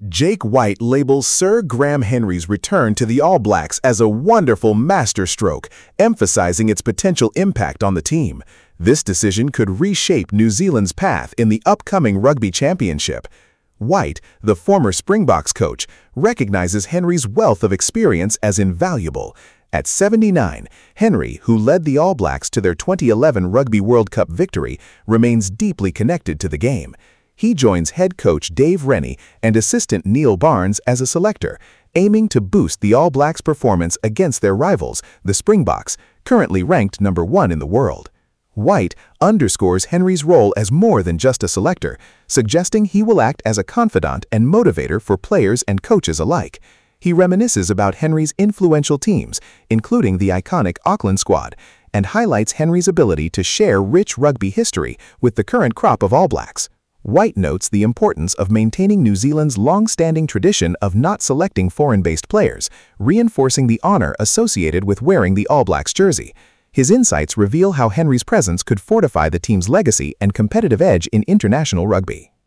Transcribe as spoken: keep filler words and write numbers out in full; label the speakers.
Speaker 1: Jake White labels Sir Graham Henry's return to the All Blacks as a wonderful masterstroke, emphasizing its potential impact on the team. This decision could reshape New Zealand's path in the upcoming Rugby Championship. White, the former Springboks coach, recognizes Henry's wealth of experience as invaluable. At seventy-nine, Henry, who led the All Blacks to their twenty eleven Rugby World Cup victory, remains deeply connected to the game. He joins head coach Dave Rennie and assistant Neil Barnes as a selector, aiming to boost the All Blacks' performance against their rivals, the Springboks, currently ranked number one in the world. White underscores Henry's role as more than just a selector, suggesting he will act as a confidant and motivator for players and coaches alike. He reminisces about Henry's influential teams, including the iconic Auckland squad, and highlights Henry's ability to share rich rugby history with the current crop of All Blacks. White notes the importance of maintaining New Zealand's long-standing tradition of not selecting foreign-based players, reinforcing the honor associated with wearing the All Blacks jersey. His insights reveal how Henry's presence could fortify the team's legacy and competitive edge in international rugby.